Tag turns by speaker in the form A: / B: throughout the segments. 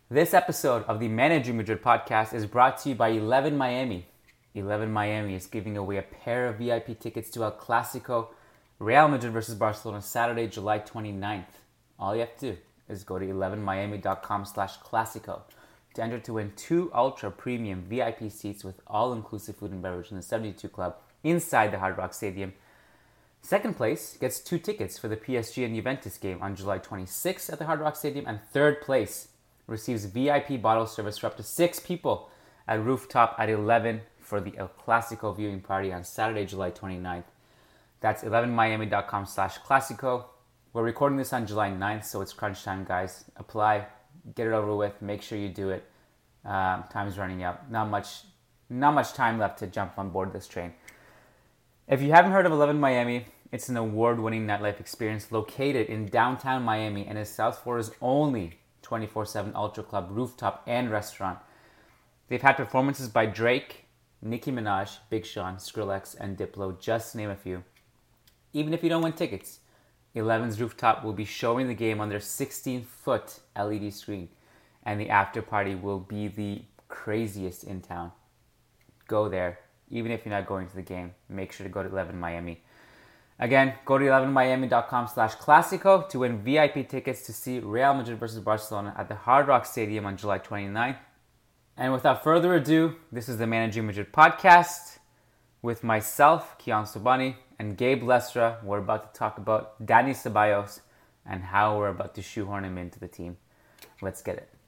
A: This episode of the Managing Madrid podcast is brought to you by 11 Miami. 11 Miami is giving away a pair of VIP tickets to El Clasico, Real Madrid versus Barcelona, Saturday, July 29th. All you have to do is go to 11miami.com/clasico to enter to win 2 ultra premium VIP seats with all-inclusive food and beverage in the 72 Club inside the Hard Rock Stadium. Second place gets 2 tickets for the PSG and Juventus game on July 26th at the Hard Rock Stadium, and third place receives VIP bottle service for up to 6 people at Rooftop at 11 for the El Clasico viewing party on Saturday, July 29th. That's 11miami.com/clasico. We're recording this on July 9th, so it's crunch time, guys. Apply, get it over with, make sure you do it. Time's running out. Not much time left to jump on board this train. If you haven't heard of 11 Miami, it's an award-winning nightlife experience located in downtown Miami and is South Florida's only 24/7 Ultra Club rooftop and restaurant. They've had performances by Drake, Nicki Minaj, Big Sean, Skrillex, and Diplo, just to name a few. Even if you don't win tickets, 11's rooftop will be showing the game on their 16-foot LED screen, and the after party will be the craziest in town. Go there. Even if you're not going to the game, make sure to go to 11 Miami. Again, go to 11miami.com/clasico to win VIP tickets to see Real Madrid versus Barcelona at the Hard Rock Stadium on July 29th. And without further ado, this is the Managing Madrid podcast with myself, Kiyan Sobhani, and Gabe Lestra. We're about to talk about Dani Ceballos and how we're about to shoehorn him into the team. Let's get it.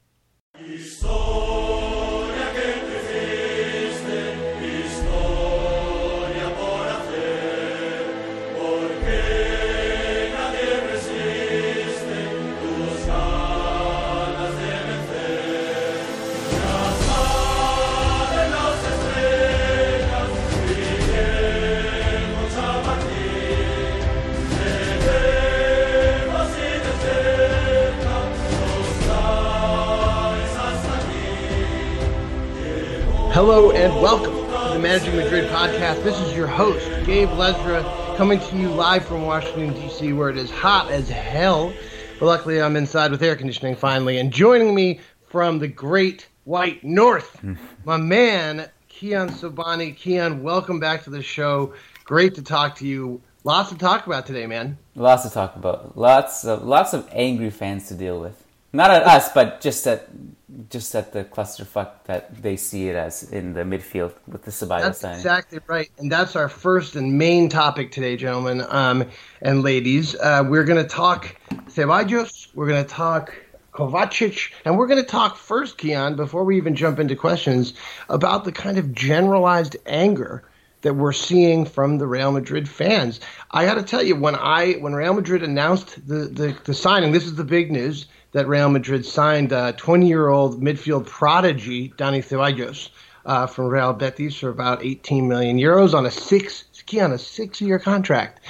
B: Hello and welcome to the Managing Madrid podcast. This is your host, Gabe Lesra, coming to you live from Washington, D.C., where it is hot as hell. But luckily, I'm inside with air conditioning finally. And joining me from the great white north, my man, Kiyan Sobhani. Kiyan, welcome back to the show. Great to talk to you. Lots to talk about today, man.
A: Lots to talk about. Lots of angry fans to deal with. Not at us, but just at the clusterfuck that they see it as in the midfield with the Ceballos signing.
B: That's exactly right. And that's our first and main topic today, gentlemen and ladies. We're going to talk Ceballos, we're going to talk Kovacic, and we're going to talk first, Kiyan, before we even jump into questions, about the kind of generalized anger that we're seeing from the Real Madrid fans. I got to tell you, when Real Madrid announced the signing, this is the big news, that Real Madrid signed 20-year-old midfield prodigy Dani Ceballos from Real Betis for about 18 million euros on a 6-year contract.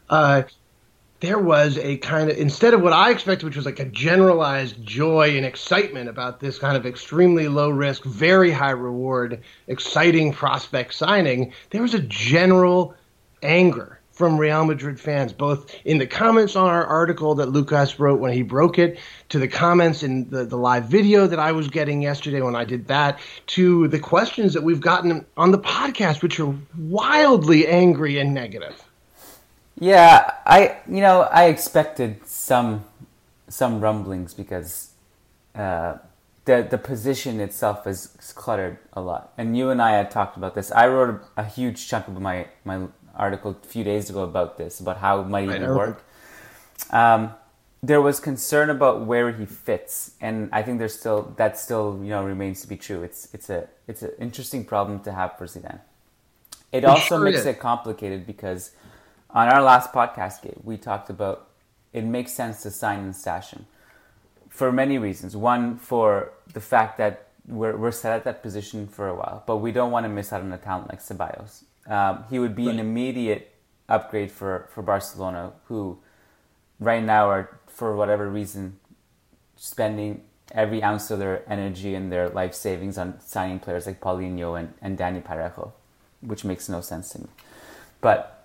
B: There was a kind of, instead of what I expected, which was like a generalized joy and excitement about this kind of extremely low risk, very high reward, exciting prospect signing, there was a general anger from Real Madrid fans, both in the comments on our article that Lucas wrote when he broke it, to the comments in the live video that I was getting yesterday when I did that, to the questions that we've gotten on the podcast, which are wildly angry and negative.
A: Yeah, I expected some rumblings because the position itself is cluttered a lot. And you and I had talked about this. I wrote a huge chunk of my article a few days ago about this, about how it might even work. There was concern about where he fits, and I think that still remains to be true. It's an interesting problem to have for Zidane. It also makes it complicated because on our last podcast, Gabe, we talked about it makes sense to sign and stash him for many reasons. One, for the fact that we're set at that position for a while, but we don't want to miss out on a talent like Ceballos. He would be an immediate upgrade for Barcelona, who right now are, for whatever reason, spending every ounce of their energy and their life savings on signing players like Paulinho and Dani Parejo, which makes no sense to me. But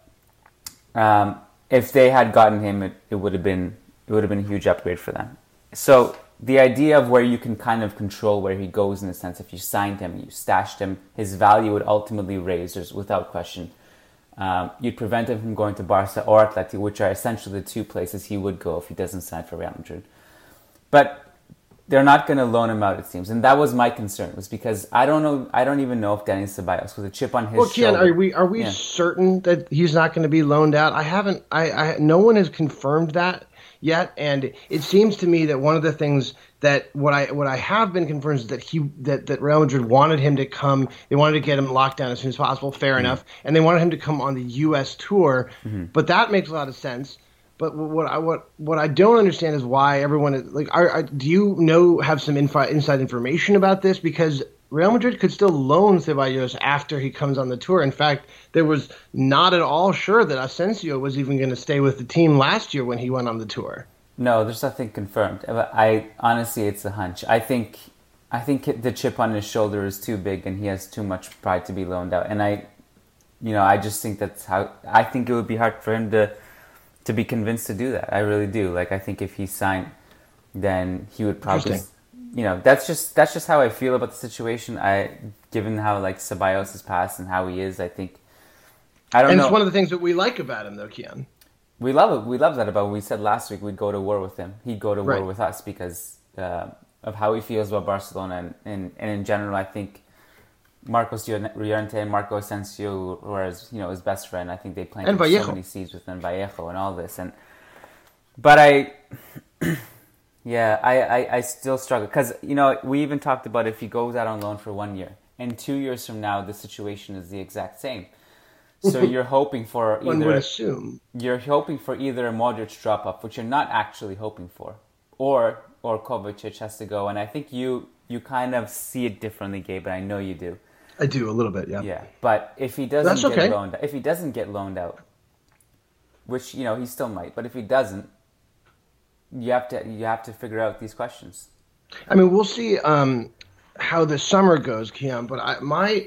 A: if they had gotten him, it would have been a huge upgrade for them. So the idea of where you can kind of control where he goes, in the sense if you signed him, you stashed him, his value would ultimately raise, without question. You'd prevent him from going to Barca or Atleti, which are essentially the two places he would go if he doesn't sign for Real Madrid. But they're not going to loan him out, it seems, and that was my concern. Was because I don't even know if Dani Ceballos, with a chip on his shoulder.
B: Kian, are we certain that he's not going to be loaned out? No one has confirmed that yet, and it seems to me that one of the things that what I have been confirmed is that Real Madrid wanted him to come. They wanted to get him locked down as soon as possible. Fair enough, and they wanted him to come on the U.S. tour. But that makes a lot of sense. But what I don't understand is why everyone is like. Do you have some inside information about this? Because Real Madrid could still loan Ceballos after he comes on the tour. In fact, there was not at all sure that Asensio was even going to stay with the team last year when he went on the tour.
A: No, there's nothing confirmed. Honestly, it's a hunch. I think the chip on his shoulder is too big, and he has too much pride to be loaned out. And I just think that's how. I think it would be hard for him to be convinced to do that. I really do. Like, I think if he signed, then he would probably. That's just how I feel about the situation. Given how like Ceballos has passed and how he is, I think. I don't know.
B: And it's one of the things that we like about him, though, Kian.
A: We love it. We love that about him. We said last week we'd go to war with him. He'd go to war with us because of how he feels about Barcelona, and in general, I think Marcos Llorente and Marco Asensio were his best friend. I think they planted so many seeds with him, Vallejo and all this. But I still struggle because we even talked about if he goes out on loan for 1 year, and 2 years from now the situation is the exact same. So you're hoping for
B: one would assume
A: you're hoping for either a Modric drop off, which you're not actually hoping for, or Kovacic has to go. And I think you kind of see it differently, Gabe, but I know you do.
B: I do a little bit, yeah.
A: Yeah, but if he doesn't get loaned out, which he still might, but if he doesn't, you have to figure out these questions.
B: I mean, we'll see how the summer goes, Kian. But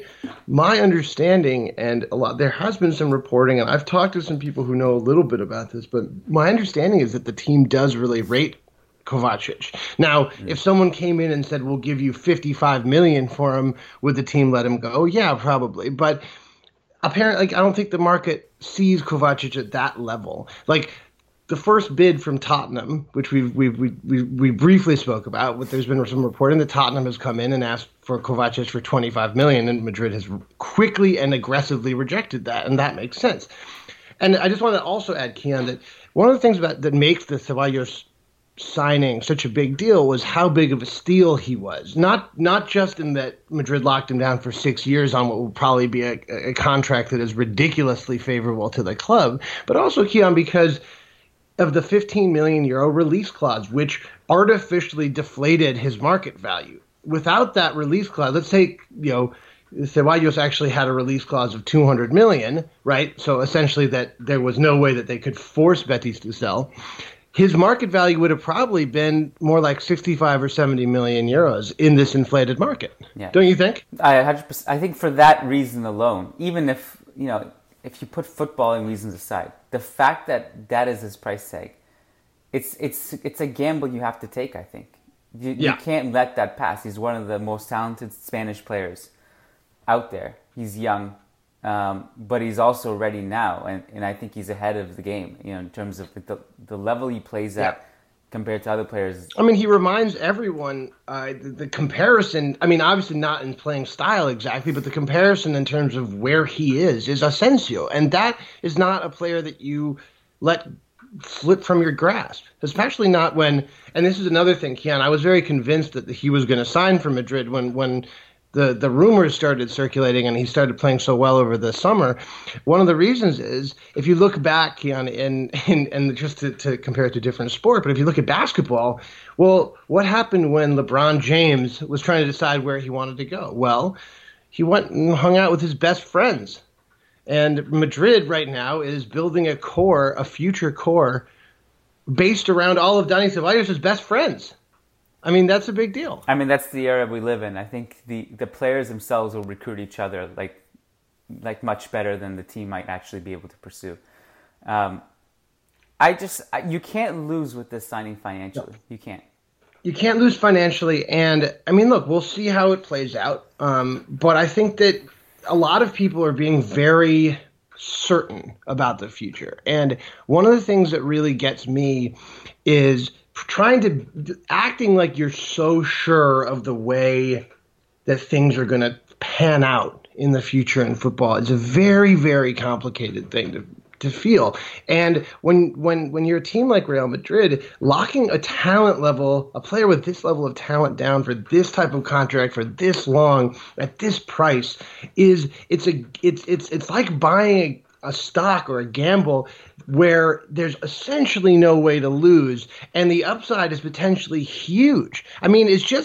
B: my understanding, and there has been some reporting, and I've talked to some people who know a little bit about this. But my understanding is that the team does really rate Kovacic. Now, if someone came in and said, "We'll give you 55 million for him," would the team let him go? Yeah, probably. But apparently, I don't think the market sees Kovacic at that level. Like, the first bid from Tottenham, which we briefly spoke about, but there's been some reporting that Tottenham has come in and asked for Kovacic for 25 million, and Madrid has quickly and aggressively rejected that, and that makes sense. And I just want to also add, Kian, that one of the things that makes the Ceballos signing such a big deal was how big of a steal he was. Not just in that Madrid locked him down for 6 years on what will probably be a contract that is ridiculously favorable to the club, but also, Kian, because of the 15 million euro release clause, which artificially deflated his market value. Without that release clause, let's say, Ceballos actually had a release clause of 200 million, right? So essentially that there was no way that they could force Betis to sell. His market value would have probably been more like 65 or 70 million euros in this inflated market. Yeah. Don't you think?
A: I think for that reason alone, even if you put footballing reasons aside, the fact that is his price tag, it's a gamble you have to take, I think. You can't let that pass. He's one of the most talented Spanish players out there. He's young, but he's also ready now, and I think he's ahead of the game, in terms of the level he plays at compared to other players.
B: I mean, he reminds everyone, the comparison, I mean, obviously not in playing style exactly, but the comparison in terms of where he is Asensio. And that is not a player that you let slip from your grasp, especially not when, and this is another thing, Kian, I was very convinced that he was going to sign for Madrid when the rumors started circulating and he started playing so well over the summer. One of the reasons is, if you look back, Kian, and just to compare it to different sport, but if you look at basketball, well, what happened when LeBron James was trying to decide where he wanted to go? Well, he went and hung out with his best friends. And Madrid right now is building a future core based around all of Dani Ceballos' best friends. I mean, that's a big deal.
A: I mean, that's the era we live in. I think the players themselves will recruit each other like much better than the team might actually be able to pursue. You can't lose with this signing financially. No. You can't.
B: You can't lose financially, and I mean, look, we'll see how it plays out. But I think that a lot of people are being very certain about the future, and one of the things that really gets me is trying to acting like you're so sure of the way that things are going to pan out in the future in football. It's a very, very complicated thing to feel. And when you're a team like Real Madrid, locking a player with this level of talent down for this type of contract for this long at this price it's like buying a stock or a gamble where there's essentially no way to lose and the upside is potentially huge. I mean,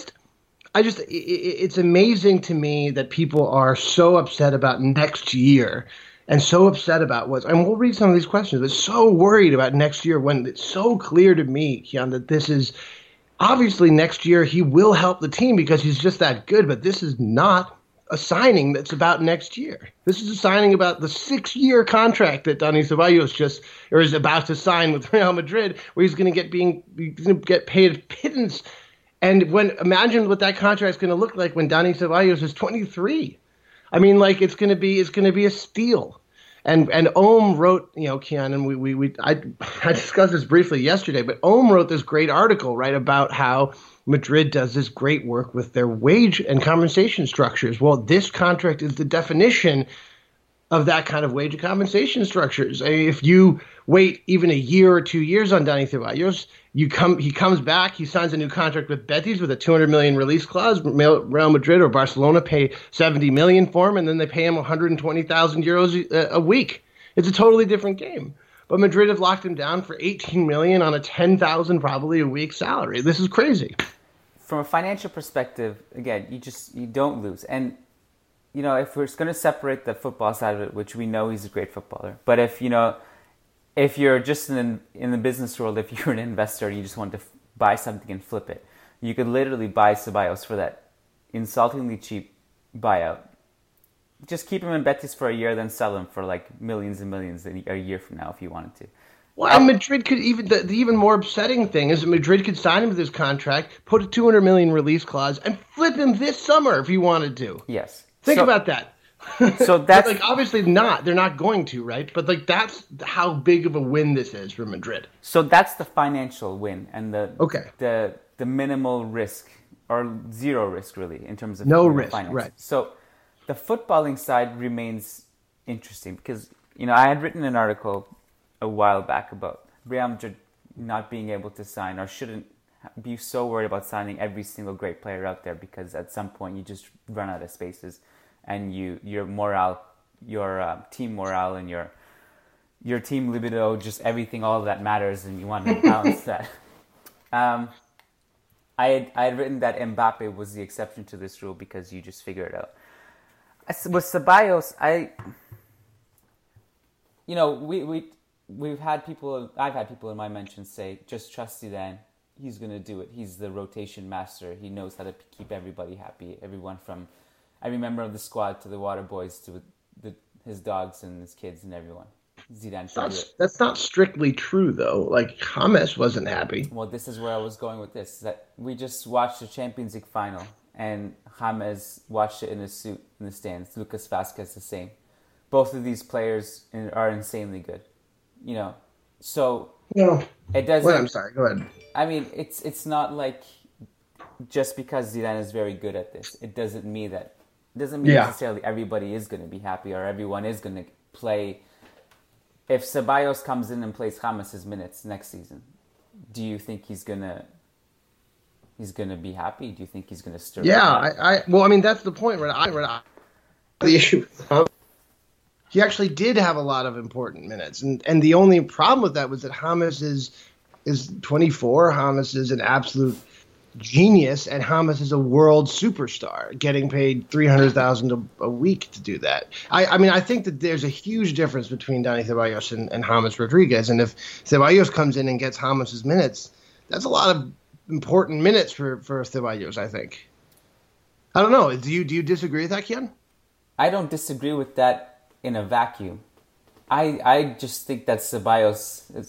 B: it's amazing to me that people are so upset about next year and so upset about and we'll read some of these questions, but so worried about next year when it's so clear to me, Kiyan, that this is obviously next year he will help the team because he's just that good, but this is not a signing that's about next year. This is a signing about the 6-year contract that Dani Ceballos is about to sign with Real Madrid, where he's going to get paid a pittance. And imagine what that contract is going to look like when Dani Ceballos is 23. I mean, like it's going to be a steal. And Ohm wrote, Kiyan, and I discussed this briefly yesterday, but Ohm wrote this great article, right, about how Madrid does this great work with their wage and compensation structures. Well, this contract is the definition of that kind of wage and compensation structures. If you wait even a year or 2 years on Dani Ceballos, he comes back, he signs a new contract with Betis with a 200 million release clause. Real Madrid or Barcelona pay 70 million for him, and then they pay him 120,000 euros a week. It's a totally different game. But Madrid have locked him down for 18 million on a 10,000 probably a week salary. This is crazy.
A: From a financial perspective, again, you don't lose. And if we're going to separate the football side of it, which we know he's a great footballer, but if you're just in the business world, if you're an investor and you just want to buy something and flip it, you could literally buy Ceballos for that insultingly cheap buyout. Just keep him in Betis for a year, then sell him for like millions and millions a year from now if you wanted to.
B: Well, and Madrid could the even more upsetting thing is that Madrid could sign him to this contract, put a 200 million release clause, and flip him this summer if he wanted to.
A: Yes.
B: Think about that.
A: So that's
B: like obviously not. They're not going to, right? But like that's how big of a win this is for Madrid.
A: So that's the financial win and the minimal risk or zero risk really in terms of
B: no risk,
A: finance.
B: Right?
A: So the footballing side remains interesting because I had written an article a while back about Real Madrid not being able to sign or shouldn't be so worried about signing every single great player out there because at some point you just run out of spaces and your morale, your team morale and your team libido, just everything, all of that matters and you want to balance that. I had written that Mbappe was the exception to this rule because you just figure it out. With Ceballos, I've had people in my mentions say, just trust Zidane. He's going to do it. He's the rotation master. He knows how to keep everybody happy. Everyone from every member of the squad to the water boys to his dogs and his kids and everyone. Zidane can do it.
B: That's not strictly true, though. Like, James wasn't happy.
A: Well, this is where I was going with this. That we just watched the Champions League final, and James watched it in his suit in the stands. Lucas Vazquez the same. Both of these players are insanely good. So it doesn't.
B: Wait, I'm sorry. Go ahead.
A: I mean, it's not like just because Zidane is very good at this, it doesn't mean necessarily everybody is going to be happy or everyone is going to play. If Ceballos comes in and plays James' minutes next season, do you think he's gonna be happy? Do you think he's gonna stir?
B: Yeah, well, I mean that's the point. The issue. He actually did have a lot of important minutes, and the only problem with that was that James is 24. James is an absolute genius, and James is a world superstar, getting paid $300,000 a week to do that. I mean, I think that there's a huge difference between Dani Ceballos and James Rodriguez, and if Ceballos comes in and gets James' minutes, that's a lot of important minutes for Ceballos, I think. I don't know. Do you disagree with that, Kiyan?
A: I don't disagree with that in a vacuum. I just think that Ceballos is...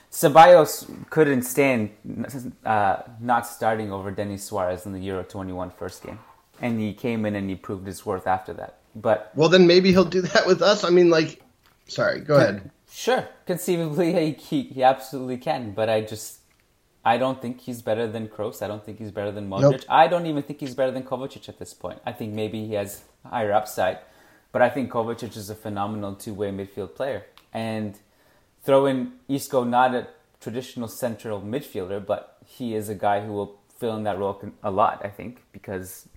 A: Ceballos couldn't stand not starting over Denis Suarez in the Euro 21 first game. And he came in and he proved his worth after that. But
B: well, then maybe he'll do that with us. I mean, like, sorry, go ahead.
A: Sure, conceivably he absolutely can. But I don't think he's better than Kroos. I don't think he's better than Modric.
B: Nope.
A: I don't even think he's better than Kovacic at this point. I think maybe he has higher upside. But I think Kovacic is a phenomenal two-way midfield player. And throw in Isco, not a traditional central midfielder, but he is a guy who will fill in that role a lot, I think, because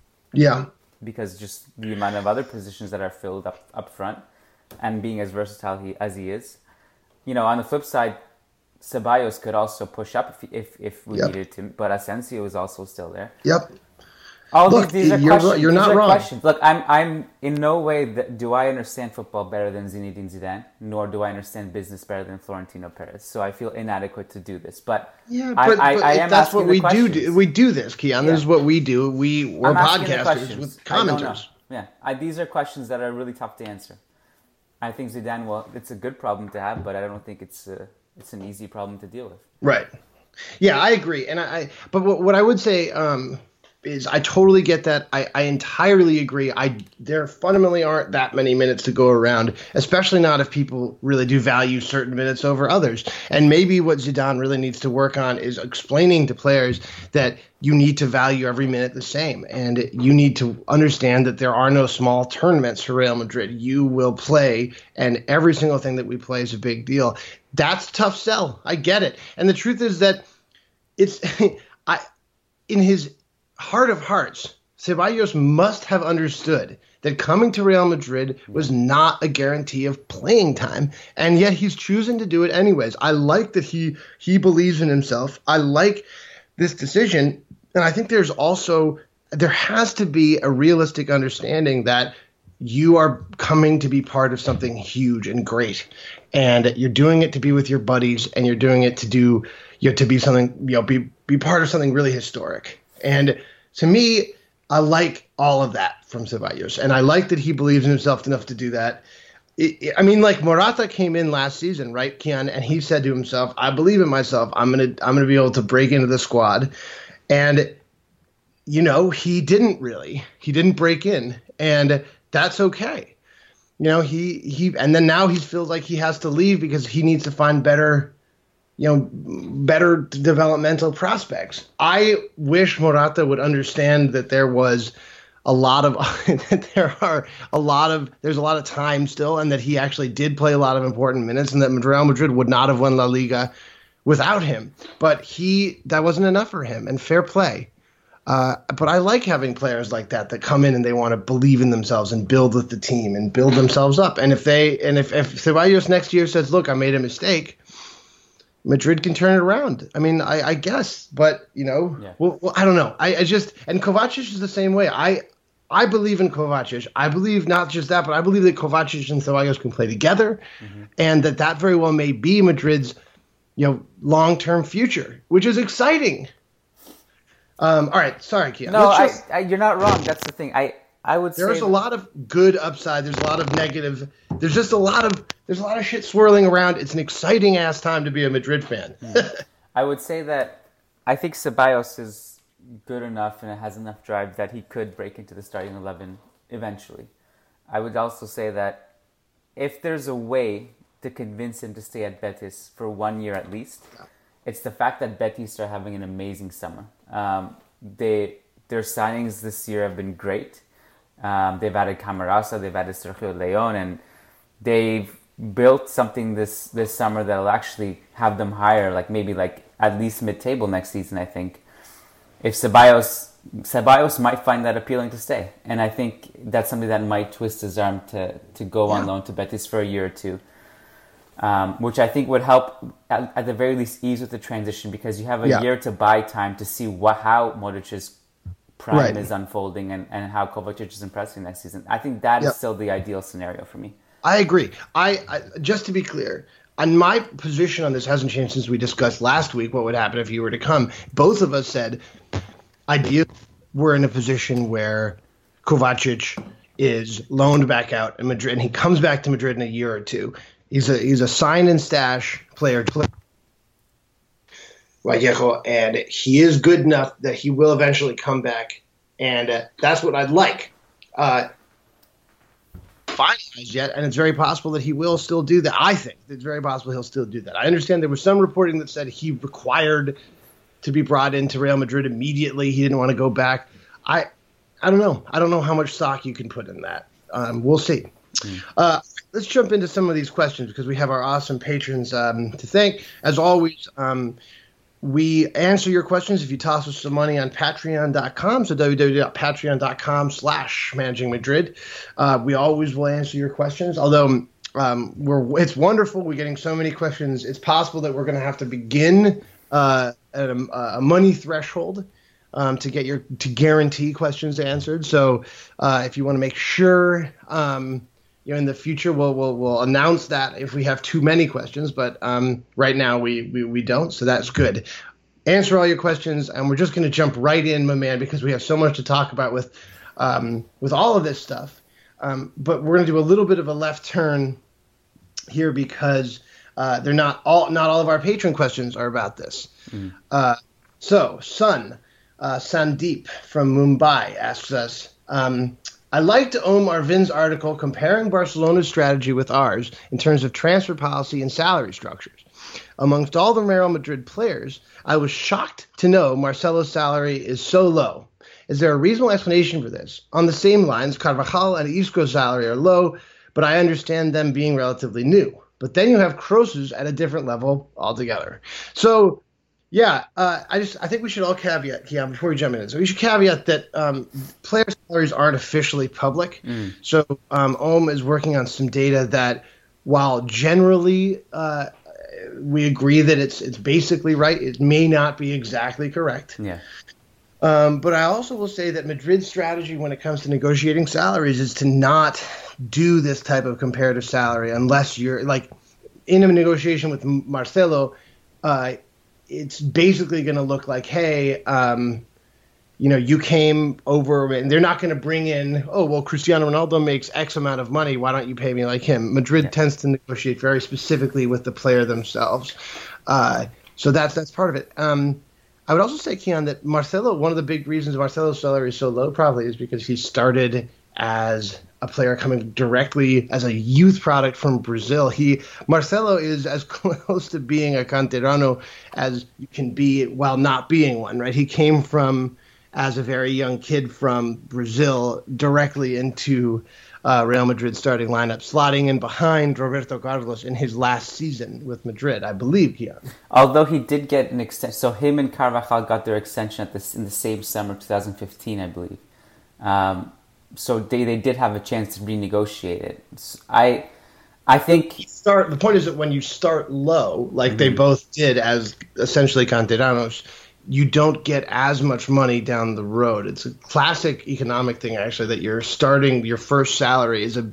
A: just the amount of other positions that are filled up front and being as versatile as he is. You know, on the flip side, Ceballos could also push up if we needed to, but Asensio is also still there.
B: Yep.
A: These are questions.
B: You're not wrong.
A: Questions. Look, I'm in no way do I understand football better than Zinedine Zidane, nor do I understand business better than Florentino Perez. So I feel inadequate to do this. But I am
B: that's
A: asking
B: what we
A: the
B: do.
A: questions.
B: We do this, Kiyan. This is what we do. We're podcasters with commenters.
A: These are questions that are really tough to answer. I think Zidane, it's a good problem to have, but I don't think it's an easy problem to deal with.
B: Right. Yeah, I agree. And but what I would say is I totally get that. I entirely agree. There fundamentally aren't that many minutes to go around, especially not if people really do value certain minutes over others. And maybe what Zidane really needs to work on is explaining to players that you need to value every minute the same. And you need to understand that there are no small tournaments for Real Madrid. You will play, and every single thing that we play is a big deal. That's a tough sell. I get it. And the truth is that it's in his heart of hearts, Ceballos must have understood that coming to Real Madrid was not a guarantee of playing time, and yet he's choosing to do it anyways. I like that he believes in himself. I like this decision, and I think there has to be a realistic understanding that you are coming to be part of something huge and great, and you're doing it to be with your buddies, and you're doing it to do to be something, be part of something really historic. And to me, I like all of that from Ceballos, and I like that he believes in himself enough to do that. Like Morata came in last season, right, Kiyan, and he said to himself, "I believe in myself. I'm gonna be able to break into the squad," and he didn't break in, and that's okay. And then now he feels like he has to leave because he needs to find better developmental prospects. I wish Morata would understand that there's a lot of time still, and that he actually did play a lot of important minutes, and that Real Madrid would not have won La Liga without him. But that wasn't enough for him, and fair play. But I like having players like that come in and they want to believe in themselves and build with the team and build themselves up. And if Ceballos next year says, "Look, I made a mistake," Madrid can turn it around. I mean, I guess, but well, I don't know. And Kovacic is the same way. I believe in Kovacic. I believe not just that, but I believe that Kovacic and Ceballos can play together, and that very well may be Madrid's long-term future, which is exciting. All right, sorry, Kiyan.
A: No, you're not wrong. That's the thing. I would say
B: there's a lot of good upside. There's a lot of negative. There's just a lot of shit swirling around. It's an exciting ass time to be a Madrid fan.
A: I would say that I think Ceballos is good enough and has enough drive that he could break into the starting 11 eventually. I would also say that if there's a way to convince him to stay at Betis for 1 year at least, it's the fact that Betis are having an amazing summer. Their signings this year have been great. They've added Camarasa, they've added Sergio Leon, and they've built something this summer that'll actually have them higher, maybe at least mid-table next season, I think. If Ceballos might find that appealing to stay. And I think that's something that might twist his arm to go on loan to Betis for a year or two. Which I think would help at the very least ease with the transition, because you have a year to buy time to see how Modric's prime is unfolding and how Kovacic is impressing next season. I think that is still the ideal scenario for me.
B: I agree. I just to be clear, and my position on this hasn't changed since we discussed last week what would happen if you were to come. Both of us said, ideally, we're in a position where Kovacic is loaned back out in Madrid, and he comes back to Madrid in a year or two. He's a sign and stash player. Vallejo, and he is good enough that he will eventually come back, and that's what I'd like. Finalized yet, and it's very possible that he will still do that. I think it's very possible he'll still do that. I understand there was some reporting that said he required to be brought into Real Madrid immediately. He didn't want to go back. I don't know. I don't know how much stock you can put in that. We'll see. Let's jump into some of these questions because we have our awesome patrons to thank. As always, we answer your questions if you toss us some money on patreon.com. So www.patreon.com/managingmadrid. We always will answer your questions. Although it's wonderful. We're getting so many questions. It's possible that we're going to have to begin at a money threshold to guarantee questions answered. So if you want to make sure in the future we'll announce that if we have too many questions, but right now we don't, so that's good. Answer all your questions, and we're just going to jump right in, my man, because we have so much to talk about with all of this stuff. But we're going to do a little bit of a left turn here because they're not all of our patron questions are about this. So Sandeep from Mumbai asks us, I liked Om Arvind's article comparing Barcelona's strategy with ours in terms of transfer policy and salary structures. Amongst all the Real Madrid players, I was shocked to know Marcelo's salary is so low. Is there a reasonable explanation for this? On the same lines, Carvajal and Isco's salary are low, but I understand them being relatively new. But then you have Kroos's at a different level altogether. So, yeah, I think we should all caveat, Kian, before we jump in. So we should caveat that player salaries aren't officially public. So Om is working on some data that, while generally we agree that it's basically right, it may not be exactly correct.
A: Yeah.
B: But I also will say that Madrid's strategy when it comes to negotiating salaries is to not do this type of comparative salary unless you're like in a negotiation with Marcelo. It's basically going to look like, hey, you came over, and they're not going to bring in, oh, well, Cristiano Ronaldo makes X amount of money. Why don't you pay me like him? Madrid tends to negotiate very specifically with the player themselves. So that's part of it. I would also say, Kian, that Marcelo, one of the big reasons Marcelo's salary is so low probably is because he started as a player coming directly as a youth product from Brazil. Marcelo is as close to being a canterano as you can be while not being one, right? He came from, as a very young kid from Brazil, directly into Real Madrid starting lineup, slotting in behind Roberto Carlos in his last season with Madrid, I believe, Kian.
A: Although he did get an extension, so him and Carvajal got their extension in the same summer, 2015, I believe. So they did have a chance to renegotiate it. I think
B: the point is that when you start low, like they both did as essentially canteranos, you don't get as much money down the road. It's a classic economic thing, actually, that you're starting your first salary is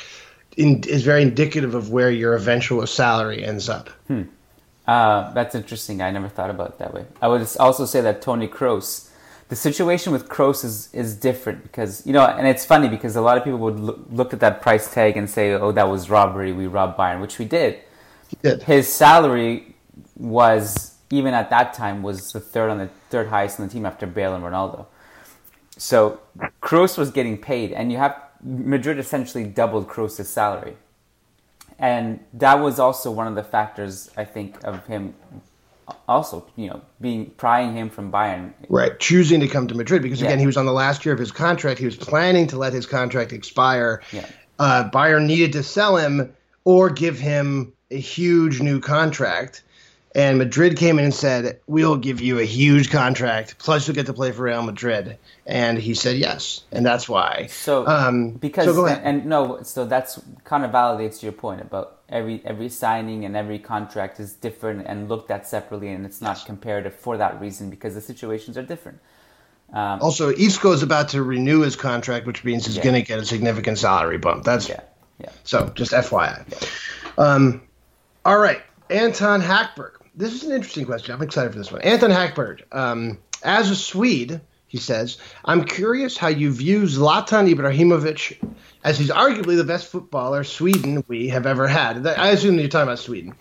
B: is very indicative of where your eventual salary ends up.
A: That's interesting. I never thought about it that way. I would also say that Toni Kroos, the situation with Kroos is different because, and it's funny because a lot of people would look at that price tag and say, oh, that was robbery. We robbed Bayern, which we did.
B: He did.
A: His salary was, even at that time, was the third highest on the team after Bale and Ronaldo. So Kroos was getting paid, and Madrid essentially doubled Kroos' salary. And that was also one of the factors, I think, of him also, prying him from Bayern.
B: Right, choosing to come to Madrid because, again, he was on the last year of his contract. He was planning to let his contract expire.
A: Yeah.
B: Bayern needed to sell him or give him a huge new contract. And Madrid came in and said, we'll give you a huge contract, plus you'll get to play for Real Madrid. And he said yes, and that's why.
A: So go ahead. So that's kind of validates your point about every signing and every contract is different and looked at separately, and it's not comparative for that reason because the situations are different.
B: Also, Isco is about to renew his contract, which means he's going to get a significant salary bump. So just FYI.
A: Yeah.
B: All right, Anton Hackberg. This is an interesting question. I'm excited for this one. Anton Hackberg, as a Swede, he says, I'm curious how you view Zlatan Ibrahimovic, as he's arguably the best footballer Sweden we have ever had. I assume that you're talking about Sweden.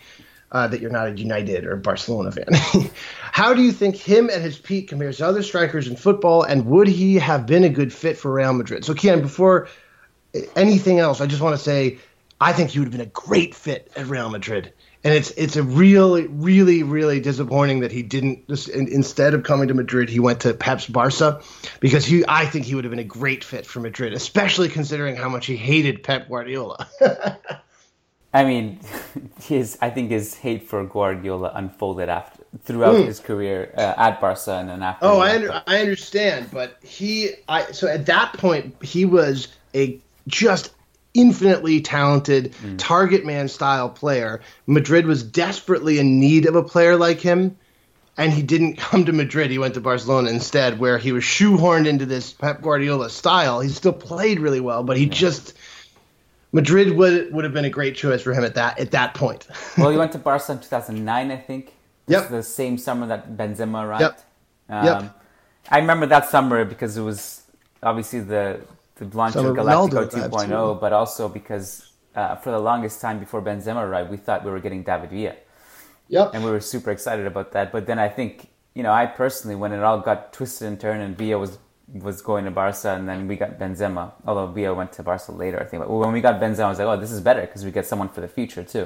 B: that you're not a United or Barcelona fan. How do you think him at his peak compares to other strikers in football, and would he have been a good fit for Real Madrid? So, Kian, before anything else, I just want to say I think he would have been a great fit at Real Madrid. And it's a really, really, really disappointing that he didn't, instead of coming to Madrid, he went to Pep's Barca, because I think he would have been a great fit for Madrid, especially considering how much he hated Pep Guardiola.
A: I mean, I think his hate for Guardiola unfolded throughout his career at Barca and then after.
B: Oh, I understand, but so at that point he was a just infinitely talented target man style player. Madrid was desperately in need of a player like him, and he didn't come to Madrid. He went to Barcelona instead, where he was shoehorned into this Pep Guardiola style. He still played really well, but Madrid would have been a great choice for him at that point.
A: Well, he went to Barca in 2009, I think.
B: Yep.
A: The same summer that Benzema arrived.
B: Yep.
A: I remember that summer because it was obviously the Blanco Galactico 2.0, but also because for the longest time before Benzema arrived, we thought we were getting David Villa.
B: Yep.
A: And we were super excited about that. But then I think, I personally, when it all got twisted and turned and Villa was going to Barca and then we got Benzema, although Villa went to Barca later, I think. But when we got Benzema, I was like, oh, this is better because we get someone for the future too.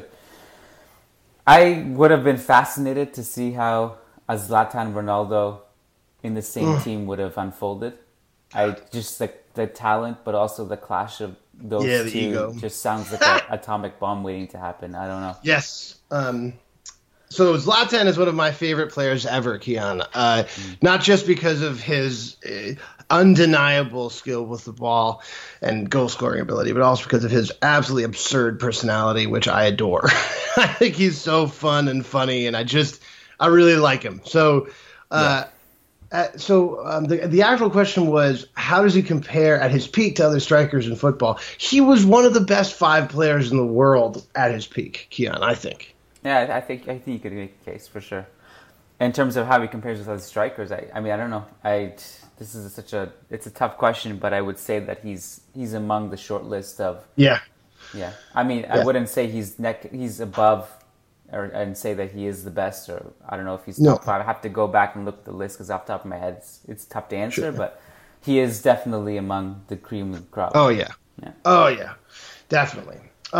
A: I would have been fascinated to see how a Zlatan Ronaldo in the same team would have unfolded. I just the talent, but also the clash of those two
B: ego.
A: Just sounds like an atomic bomb waiting to happen. I don't know.
B: Yes. So Zlatan is one of my favorite players ever, Kian. Not just because of his undeniable skill with the ball and goal-scoring ability, but also because of his absolutely absurd personality, which I adore. I think he's so fun and funny, and I really like him. So, the actual question was, how does he compare at his peak to other strikers in football? He was one of the best 5 players in the world at his peak, Kian, I think.
A: Yeah, I think you could make a case for sure. In terms of how he compares with other strikers, I mean, I don't know. This is it's a tough question, but I would say that he's among the short list of.
B: Yeah.
A: Yeah. I mean, I wouldn't say he's above and say that he is the best, or I don't know if he's top 5. I have to go back and look at the list because off the top of my head, it's tough to answer, but he is definitely among the cream of the crop.
B: Oh, yeah. Oh, yeah. Definitely.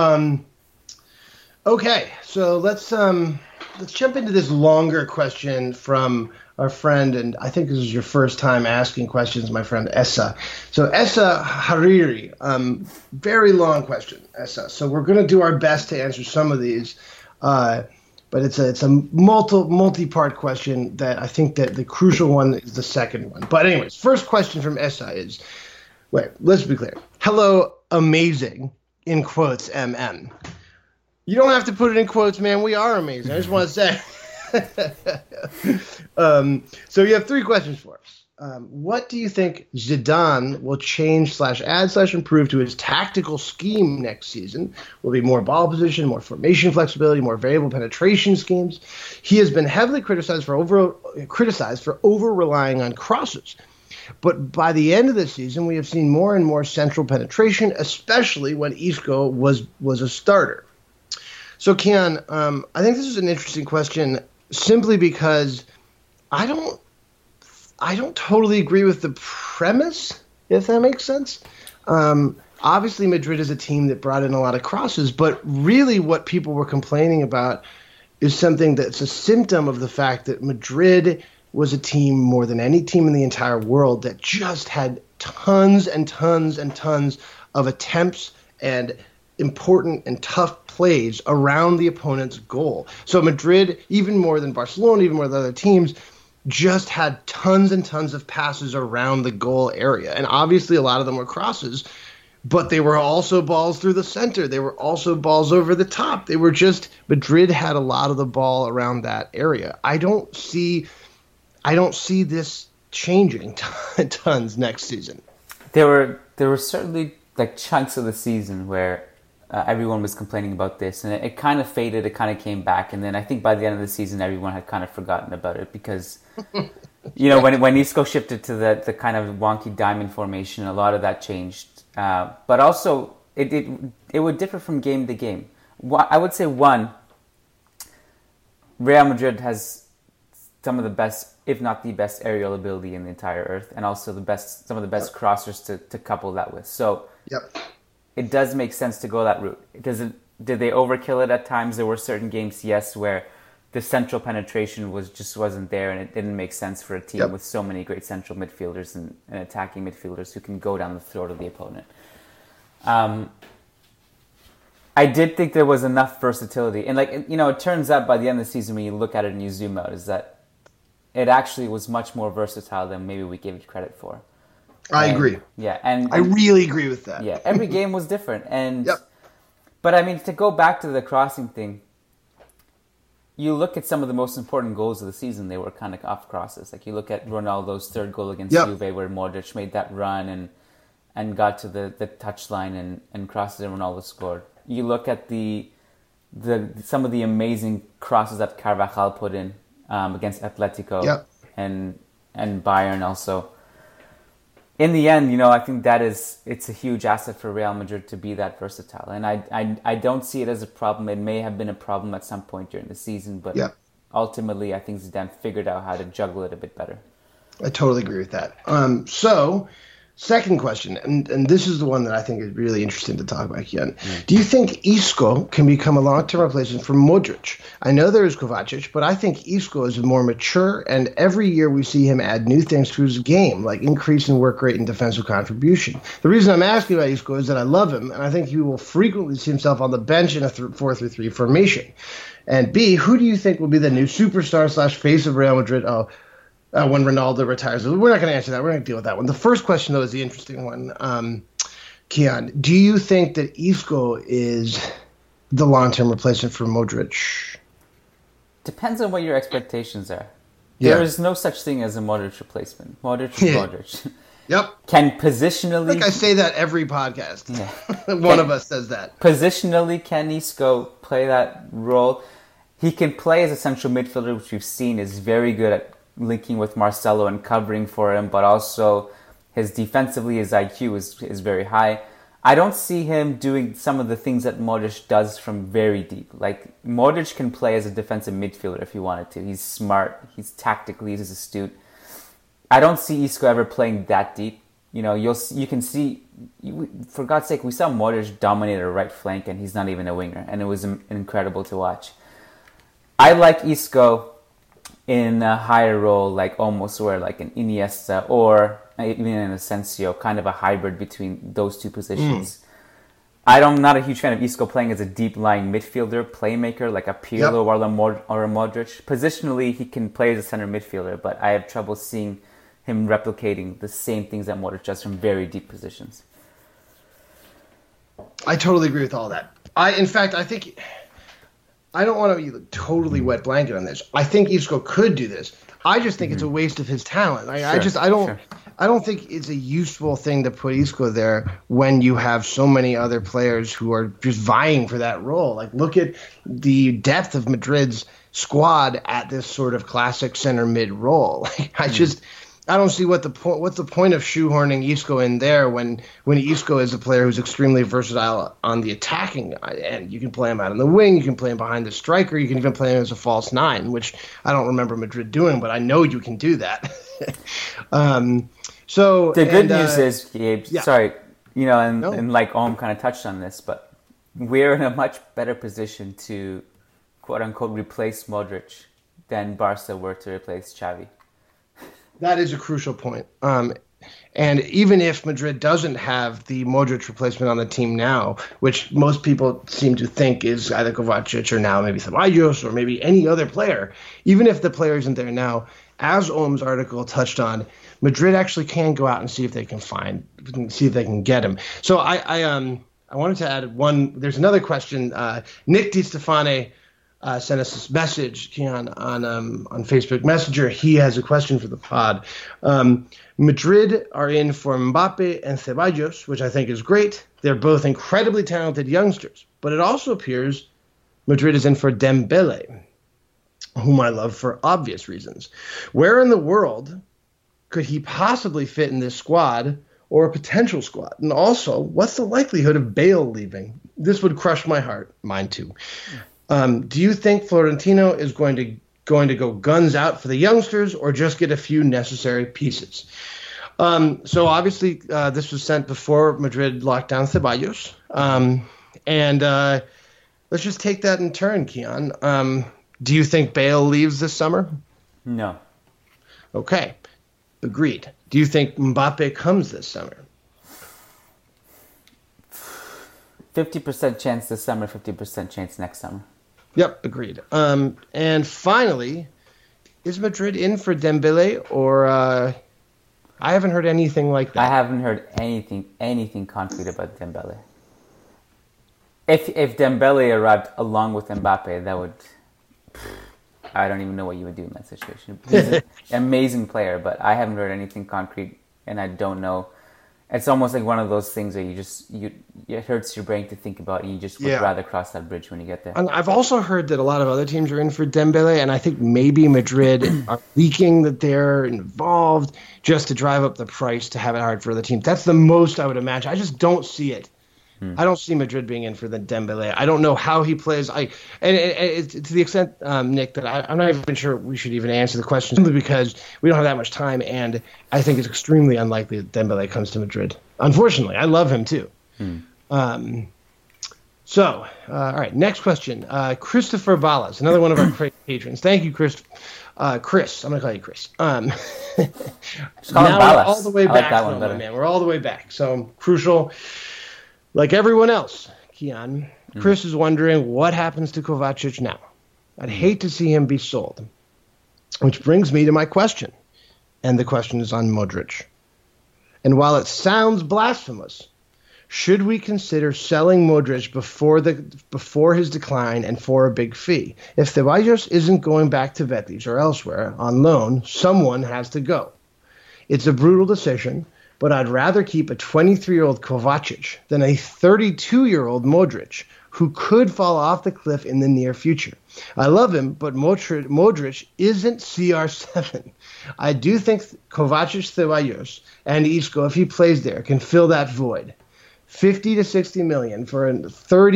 B: Okay, so let's jump into this longer question from our friend, and I think this is your first time asking questions, my friend Essa. So Essa Hariri, very long question, Essa. So we're going to do our best to answer some of these, but it's a multi-part question that I think that the crucial one is the second one. But anyways, first question from Essa is, let's be clear. Hello, amazing, in quotes, MM. You don't have to put it in quotes, man. We are amazing. I just want to say. So you have 3 questions for us. What do you think Zidane will change /add/improve to his tactical scheme next season? Will be more ball position, more formation flexibility, more variable penetration schemes. He has been heavily criticized for over relying on crosses. But by the end of the season, we have seen more and more central penetration, especially when Isco was a starter. So, Kian, I think this is an interesting question simply because I don't totally agree with the premise, if that makes sense. Obviously, Madrid is a team that brought in a lot of crosses, but really what people were complaining about is something that's a symptom of the fact that Madrid was a team more than any team in the entire world that just had tons and tons and tons of attempts and important and tough plays around the opponent's goal. So Madrid, even more than Barcelona, even more than other teams, just had tons and tons of passes around the goal area. And obviously a lot of them were crosses, but they were also balls through the center. They were also balls over the top. Madrid had a lot of the ball around that area. I don't see this changing tons next season.
A: There were certainly like chunks of the season where everyone was complaining about this, and it kind of faded, it kind of came back, and then I think by the end of the season everyone had kind of forgotten about it because when Isco shifted to the kind of wonky diamond formation, a lot of that changed, but also it would differ from game to game. I would say one, Real Madrid has some of the best, if not the best, aerial ability in the entire earth, and also some of the best crossers to couple that with. So it does make sense to go that route. Did they overkill it at times? There were certain games, yes, where the central penetration wasn't there, and it didn't make sense for a team with so many great central midfielders and attacking midfielders who can go down the throat of the opponent. I did think there was enough versatility, and it turns out by the end of the season, when you look at it and you zoom out, is that it actually was much more versatile than maybe we gave it credit for.
B: I agree.
A: Yeah, and
B: I really agree with that.
A: Yeah, every game was different, but I mean, to go back to the crossing thing, you look at some of the most important goals of the season, they were kind of off crosses. Like, you look at Ronaldo's third goal against Juve, where Modric made that run and got to the touchline and crossed it, and Ronaldo scored. You look at some of the amazing crosses that Carvajal put in against Atletico and Bayern also. In the end, I think it's a huge asset for Real Madrid to be that versatile. And I don't see it as a problem. It may have been a problem at some point during the season, but ultimately I think Zidane figured out how to juggle it a bit better.
B: I totally agree with that. So, second question, and this is the one that I think is really interesting to talk about, Kiyan. Do you think Isco can become a long-term replacement for Modric? I know there is Kovacic, but I think Isco is more mature, and every year we see him add new things to his game, like increase in work rate and defensive contribution. The reason I'm asking about Isco is that I love him, and I think he will frequently see himself on the bench in a 4-3-3 formation. And B, who do you think will be the new superstar / face of Real Madrid? When Ronaldo retires. We're not going to answer that. We're going to deal with that one. The first question, though, is the interesting one. Kiyan, do you think that Isco is the long-term replacement for Modric?
A: Depends on what your expectations are. There is no such thing as a Modric replacement. Modric is Modric. Can positionally...
B: Like I say that every podcast. One of us says that.
A: Positionally, can Isco play that role? He can play as a central midfielder, which we've seen is very good at linking with Marcelo and covering for him, but also his IQ is very high. I don't see him doing some of the things that Modric does from very deep. Like, Modric can play as a defensive midfielder if he wanted to. He's smart, he's he's astute. I don't see Isco ever playing that deep. You can see, for God's sake, we saw Modric dominate a right flank and he's not even a winger, and it was incredible to watch. I like Isco in a higher role, like almost where like an Iniesta or even an Asensio, kind of a hybrid between those two positions. I'm not a huge fan of Isco playing as a deep-lying midfielder, playmaker, like a Pirlo or a Modric. Positionally, he can play as a center midfielder, but I have trouble seeing him replicating the same things that Modric does from very deep positions.
B: I totally agree with all that. In fact, I think... I don't want to be totally wet blanket on this. I think Isco could do this. I just think it's a waste of his talent. I don't think it's a useful thing to put Isco there when you have so many other players who are just vying for that role. Like, look at the depth of Madrid's squad at this sort of classic center mid role. I don't see what's the point of shoehorning Isco in there when Isco is a player who's extremely versatile on the attacking end. You can play him out on the wing, you can play him behind the striker, you can even play him as a false nine, which I don't remember Madrid doing, but I know you can do that. So
A: the good news is, Gabe, sorry, and like Ohm kind of touched on this, but we're in a much better position to quote unquote replace Modric than Barca were to replace Xavi.
B: That is a crucial point. And even if Madrid doesn't have the Modric replacement on the team now, which most people seem to think is either Kovacic or now maybe Ceballos or maybe any other player, even if the player isn't there now, as Ohm's article touched on, Madrid actually can go out and see if they can get him. So I wanted to add one. There's another question. Nick DiStefane sent us this message, Kiyan, on Facebook Messenger. He has a question for the pod. Madrid are in for Mbappe and Ceballos, which I think is great. They're both incredibly talented youngsters. But it also appears Madrid is in for Dembele, whom I love for obvious reasons. Where in the world could he possibly fit in this squad or a potential squad? And also, what's the likelihood of Bale leaving? This would crush my heart. Mine too. Do you think Florentino is going to go guns out for the youngsters or just get a few necessary pieces? So obviously, this was sent before Madrid locked down Ceballos. And let's just take that in turn, Keon. Do you think Bale leaves this summer?
A: No.
B: Okay, agreed. Do you think Mbappe comes this summer?
A: 50% chance this summer, 50% chance next summer.
B: Yep, agreed. And finally, is Madrid in for Dembele or I haven't heard anything like that.
A: I haven't heard anything concrete about Dembele. If Dembele arrived along with Mbappe, that would... I don't even know what you would do in that situation. He's an amazing player, but I haven't heard anything concrete, and I don't know. It's almost like one of those things where it hurts your brain to think about, and you just would rather cross that bridge when you get there.
B: And I've also heard that a lot of other teams are in for Dembele, and I think maybe Madrid are leaking that they're involved just to drive up the price to have it hard for other teams. That's the most I would imagine. I just don't see it. I don't see Madrid being in for the Dembele. I don't know how he plays. And to the extent, Nick, that I'm not even sure we should even answer the question simply because we don't have that much time, and I think it's extremely unlikely that Dembele comes to Madrid. Unfortunately, I love him too. All right, next question. Christopher Ballas, another one of our patrons. Thank you, Chris. Chris, I'm going to call you Chris.
A: Just call him Ballas.
B: We're all the way back, that one better. Man. We're all the way back. So crucial. Like everyone else, Keon, Chris is wondering what happens to Kovacic now. I'd hate to see him be sold. Which brings me to my question. And the question is on Modric. And while it sounds blasphemous, should we consider selling Modric before his decline and for a big fee? If Ceballos isn't going back to Betis or elsewhere on loan, someone has to go. It's a brutal decision, but I'd rather keep a 23-year-old Kovacic than a 32-year-old Modric, who could fall off the cliff in the near future. I love him, but Modric isn't CR7. I do think Kovacic, Ceballos, and Isco, if he plays there, can fill that void. 50 to 60 million for an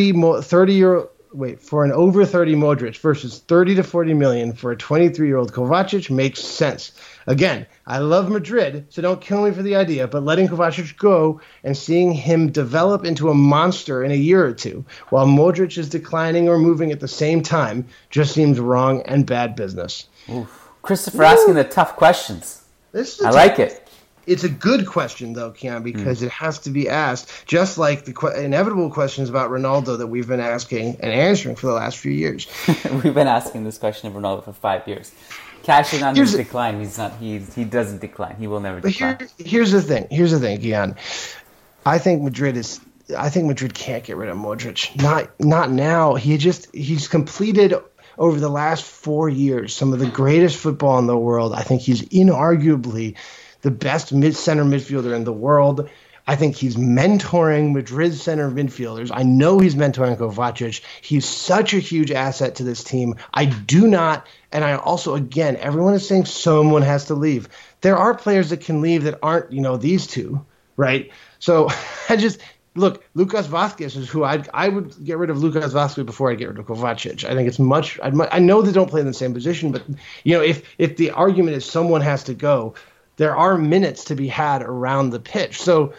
B: over 30 Modric versus 30 to 40 million for a 23-year-old Kovacic makes sense. Again, I love Madrid, so don't kill me for the idea, but letting Kovacic go and seeing him develop into a monster in a year or two while Modric is declining or moving at the same time just seems wrong and bad business.
A: Oof. Christopher asking the tough questions. I like it.
B: It's a good question, though, Keon, because it has to be asked, just like the inevitable questions about Ronaldo that we've been asking and answering for the last few years.
A: We've been asking this question of Ronaldo for 5 years. Cashing on his decline, he doesn't decline. He will never decline.
B: Here's the thing, Keon. I think Madrid can't get rid of Modric. Not now. He's completed over the last 4 years some of the greatest football in the world. I think he's inarguably the best center midfielder in the world. I think he's mentoring Madrid's center midfielders. I know he's mentoring Kovacic. He's such a huge asset to this team. I do not, and I also, again, everyone is saying someone has to leave. There are players that can leave that aren't, these two, right? So look, Lucas Vazquez is who I would get rid of Lucas Vazquez before I get rid of Kovacic. I think it's I know they don't play in the same position, but, if the argument is someone has to go, there are minutes to be had around the pitch. So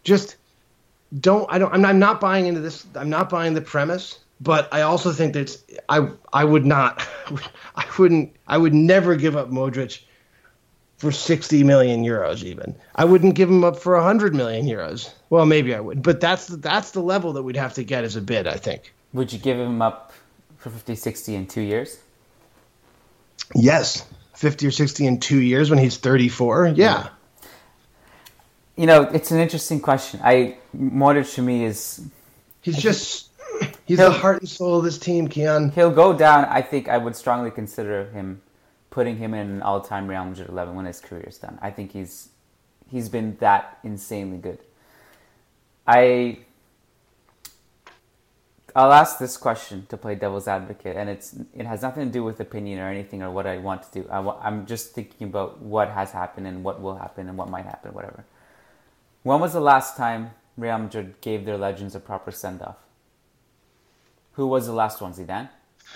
B: I'm not buying into this. I'm not buying the premise, but I also think that I would never give up Modric for 60 million euros even. I wouldn't give him up for 100 million euros. Well, maybe I would, but that's the level that we'd have to get as a bid, I think.
A: Would you give him up for 50, 60 in 2 years?
B: Yes. 50 or 60 in 2 years when he's 34. Yeah.
A: It's an interesting question. Modric to me is... He's
B: the heart and soul of this team, Keon.
A: He'll go down. I think I would strongly consider putting him in an all-time Real Madrid 11 when his career is done. I think he's been that insanely good. I'll ask this question to play devil's advocate, and it has nothing to do with opinion or anything or what I want to do. I'm just thinking about what has happened and what will happen and what might happen, whatever. When was the last time Real Madrid gave their legends a proper send-off? Who was the last one, Zidane?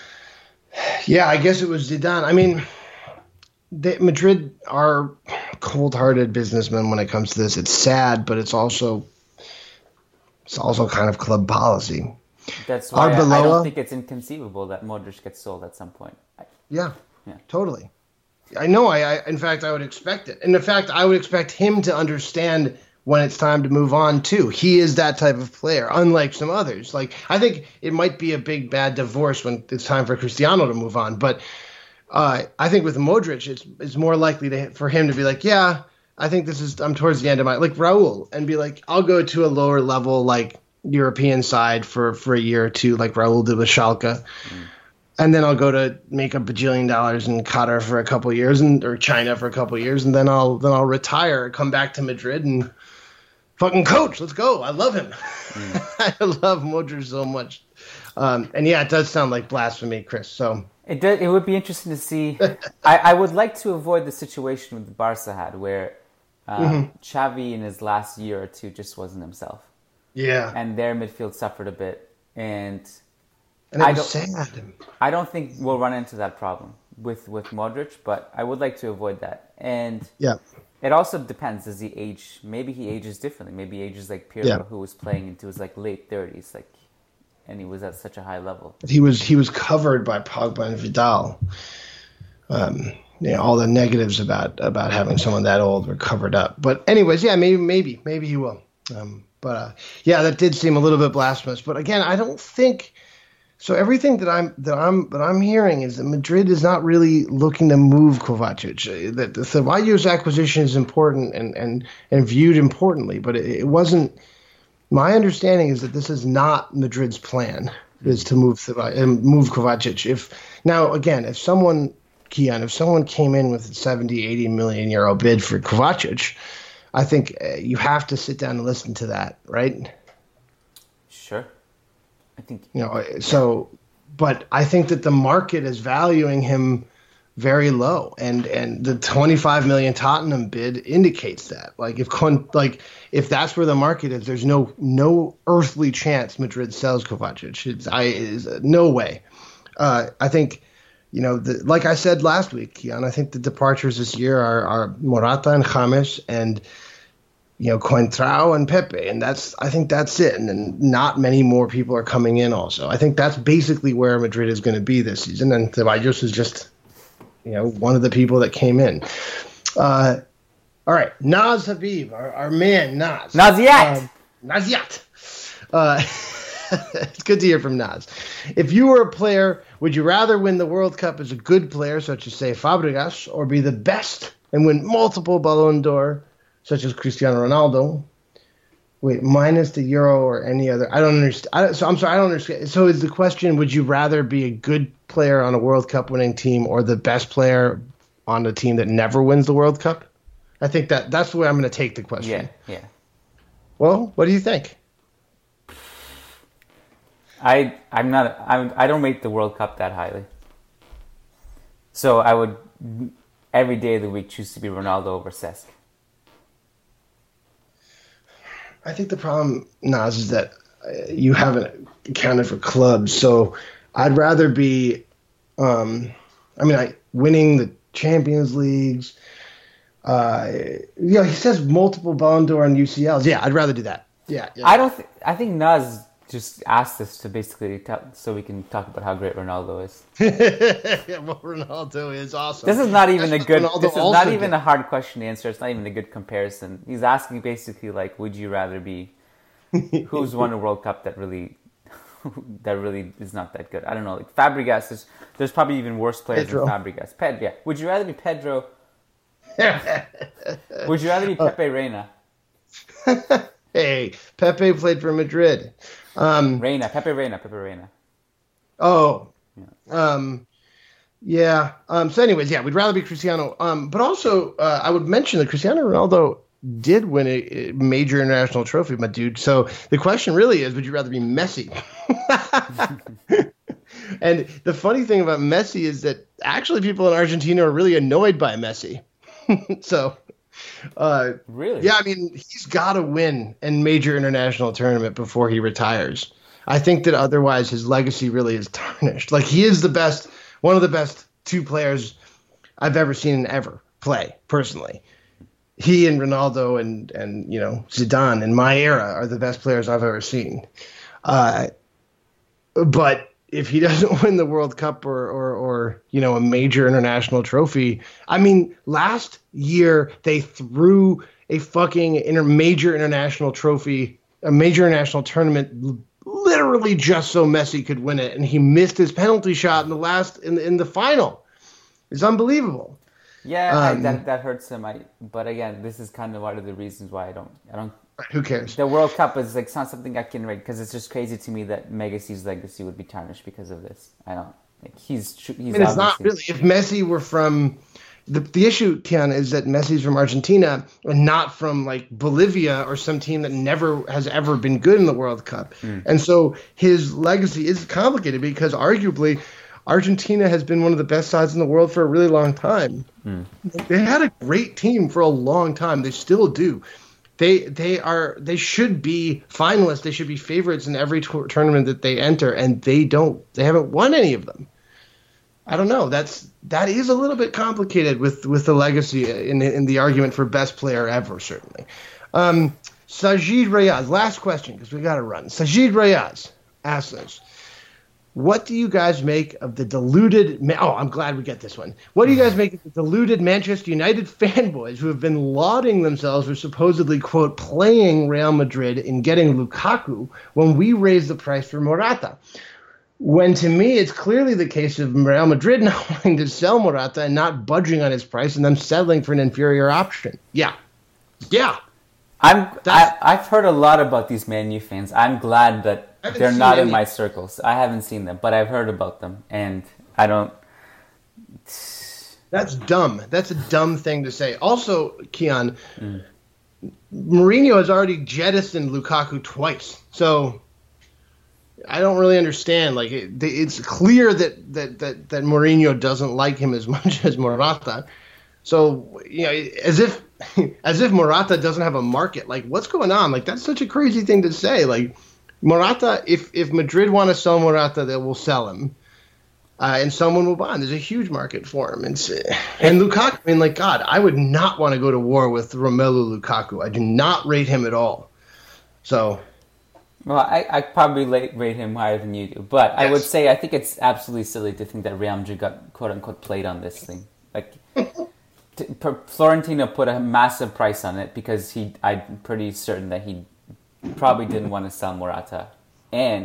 B: Yeah, I guess it was Zidane. I mean, Madrid are cold-hearted businessmen when it comes to this. It's sad, but it's also kind of club policy.
A: That's why I don't think it's inconceivable that Modric gets sold at some point.
B: Yeah, totally. I know. In fact, I would expect it. And in fact, I would expect him to understand when it's time to move on too. He is that type of player, unlike some others. Like, I think it might be a big bad divorce when it's time for Cristiano to move on, but I think with Modric, it's more likely for him to be like, yeah, I think I'm towards the end of like Raul, and be like, I'll go to a lower level like European side for a year or two, like Raul did with Schalke. And then I'll go to make $1 bajillion in Qatar for a couple of years, or China for a couple of years, and then I'll retire, come back to Madrid, and fucking coach. Let's go. I love him. I love Modric so much. And yeah, it does sound like blasphemy, Chris. So
A: it would be interesting to see. I would like to avoid the situation with Barca had, where Xavi in his last year or two just wasn't himself.
B: Yeah,
A: and their midfield suffered a bit, and
B: it was sad.
A: I don't think we'll run into that problem with Modric, but I would like to avoid that. And
B: yeah,
A: it also depends. Does he age? Maybe he ages differently. Maybe he ages like Pirlo, who was playing into his like late 30s, and he was at such a high level.
B: He was covered by Pogba and Vidal. All the negatives about having someone that old were covered up. But anyways, yeah, maybe he will. But that did seem a little bit blasphemous. But again, I don't think so. Everything that I'm hearing is that Madrid is not really looking to move Kovacic. That the Ceballos acquisition is important and viewed importantly, but it wasn't. My understanding is that this is not Madrid's plan, is to move Kovacic. If someone came in with a 70, 80 million euro bid for Kovacic, I think you have to sit down and listen to that, right?
A: Sure. I think
B: but I think that the market is valuing him very low, and the 25 million Tottenham bid indicates that. Like if that's where the market is, there's no earthly chance Madrid sells Kovacic. Is no way. I think, like I said last week, Kian, I think the departures this year are Morata and James, and Coentrao and Pepe, and I think that's it. And then not many more people are coming in. Also, I think that's basically where Madrid is going to be this season. And Ceballos is just one of the people that came in. All right, Naz Habib, our man Naz.
A: Naziat.
B: It's good to hear from Naz. If you were a player, would you rather win the World Cup as a good player, such as, say, Fabregas, or be the best and win multiple Ballon d'Or, such as Cristiano Ronaldo? Wait, minus the Euro or any other. I don't understand. I'm sorry, I don't understand. So is the question, would you rather be a good player on a World Cup winning team or the best player on a team that never wins the World Cup? I think that's the way I'm going to take the question.
A: Yeah.
B: Well, what do you think?
A: I don't rate the World Cup that highly. So I would every day of the week choose to be Ronaldo over Cesc.
B: I think the problem, Naz, is that you haven't accounted for clubs. So I'd rather be, winning the Champions Leagues. He says multiple Ballon d'Or and UCLs. Yeah, I'd rather do that. Yeah.
A: I think Naz just asked us to basically so we can talk about how great Ronaldo is.
B: Ronaldo is awesome.
A: This is not even a hard question to answer. It's not even a good comparison. He's asking basically like, would you rather be who's won a World Cup that really is not that good? I don't know. Like Fabregas there's probably even worse players than Fabregas. Yeah. Would you rather be Pedro? Would you rather be Pepe Reina?
B: Hey, Pepe played for Madrid.
A: Pepe Reina.
B: Oh, yeah. So anyways, yeah, we'd rather be Cristiano. But also, I would mention that Cristiano Ronaldo did win a major international trophy, my dude. So the question really is, would you rather be Messi? And the funny thing about Messi is that actually people in Argentina are really annoyed by Messi. So,
A: really?
B: Yeah, I mean, he's got to win a major international tournament before he retires. I think that otherwise his legacy really is tarnished. Like, he is the best one of the best two players I've ever seen ever play, personally. He and Ronaldo and Zidane in my era are the best players I've ever seen. But if he doesn't win the World Cup or a major international trophy, I mean, last year they threw a fucking major international trophy, a major international tournament, literally just so Messi could win it, and he missed his penalty shot in the final. It's unbelievable.
A: Yeah, that hurts him. But again, this is kind of one of the reasons why I don't.
B: Who cares?
A: The World Cup is it's not something I can rate because it's just crazy to me that Megacy's legacy would be tarnished because of this. I don't. He's. And
B: it's not really. If Messi were from the issue, Kian, is that Messi's from Argentina and not from like Bolivia or some team that never has ever been good in the World Cup, and so his legacy is complicated because arguably Argentina has been one of the best sides in the world for a really long time. They had a great team for a long time. They still do. They should be finalists. They should be favorites in every tournament that they enter, and they don't. They haven't won any of them. I don't know. That is a little bit complicated with the legacy in the argument for best player ever. Certainly. Sajid Rayaz, last question because we got to run. Sajid Rayaz asks us, what do you guys make of the deluded... I'm glad we get this one. What do you guys make of the deluded Manchester United fanboys who have been lauding themselves for supposedly, quote, playing Real Madrid and getting Lukaku when we raise the price for Morata? When to me, it's clearly the case of Real Madrid not wanting to sell Morata and not budging on his price and them settling for an inferior option. Yeah.
A: I've heard a lot about these Man U fans. I'm glad that they're not in my circles. I haven't seen them, but I've heard about them, and I don't...
B: That's dumb. That's a dumb thing to say. Also, Kian, Mourinho has already jettisoned Lukaku twice, so I don't really understand. Like, it's clear that Mourinho doesn't like him as much as Morata. So, as if Morata doesn't have a market. Like, what's going on? Like, that's such a crazy thing to say. Like, Morata, if Madrid want to sell Morata, they will sell him. And someone will buy him. There's a huge market for him. And Lukaku, I mean, like, God, I would not want to go to war with Romelu Lukaku. I do not rate him at all. So...
A: Well, I probably rate him higher than you do. But yes. I would say I think it's absolutely silly to think that Real Madrid got, quote-unquote, played on this thing. Like... Florentino put a massive price on it because I'm pretty certain that he probably didn't want to sell Morata, and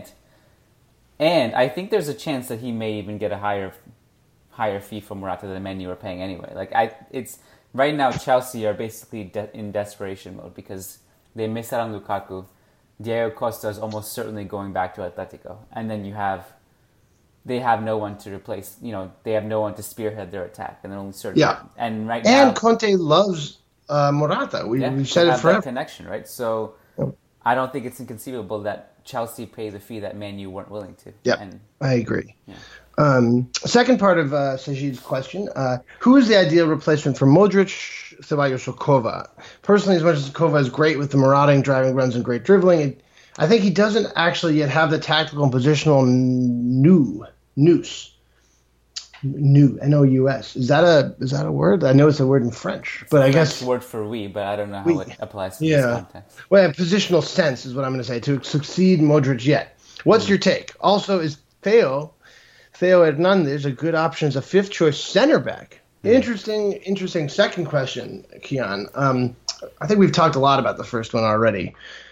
A: I think there's a chance that he may even get a higher fee for Morata than Man U are paying anyway. Like it's right now Chelsea are basically in desperation mode because they missed out on Lukaku. Diego Costa is almost certainly going back to Atletico, and then they have no one to replace. They have no one to spearhead their attack, and they're only certain.
B: Yeah.
A: And right now,
B: Conte loves Morata. We've said it forever.
A: That connection, right? So I don't think it's inconceivable that Chelsea pay the fee that Man U weren't willing to.
B: Yeah, I agree. Yeah. Second part of Sajid's question: who is the ideal replacement for Modric, Ceballos, or Kova? Personally, as much as Kova is great with the marauding, driving runs, and great dribbling, I think he doesn't actually yet have the tactical and positional nous. N-O-U-S. Is that a word? I know it's a word in French, but I guess
A: word for we, but I don't know how it applies to this context.
B: Well, positional sense is what I'm going to say to succeed Modric yet. What's your take? Also, is Theo Hernandez a good option as a fifth choice center back? Interesting second question, Kian. I think we've talked a lot about the first one already.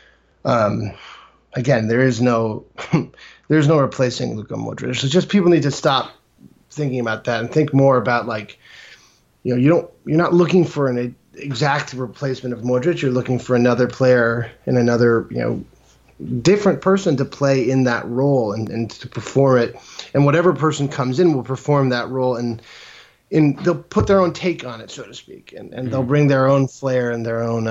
B: Again, there's no replacing Luka Modric. It's just people need to stop thinking about that and think more about you're not looking for an exact replacement of Modric. You're looking for another player and another different person to play in that role and to perform it. And whatever person comes in will perform that role and they'll put their own take on it, so to speak, and they'll bring their own flair and their own